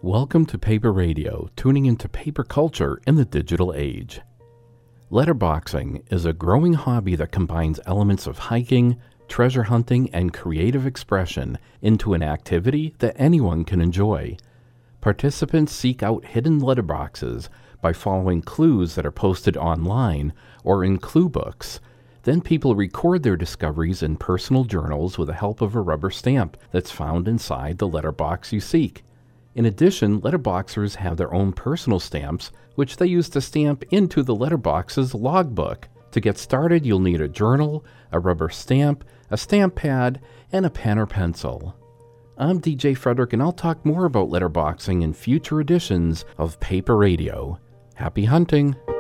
Welcome to Paper Radio, tuning into paper culture in the digital age. Letterboxing is a growing hobby that combines elements of hiking, treasure hunting, and creative expression into an activity that anyone can enjoy. Participants seek out hidden letterboxes by following clues that are posted online or in clue books. Then people record their discoveries in personal journals with the help of a rubber stamp that's found inside the letterbox you seek. In addition, letterboxers have their own personal stamps, which they use to stamp into the letterbox's logbook. To get started, you'll need a journal, a rubber stamp, a stamp pad, and a pen or pencil. I'm DJ Frederick, and I'll talk more about letterboxing in future editions of Paper Radio. Happy hunting!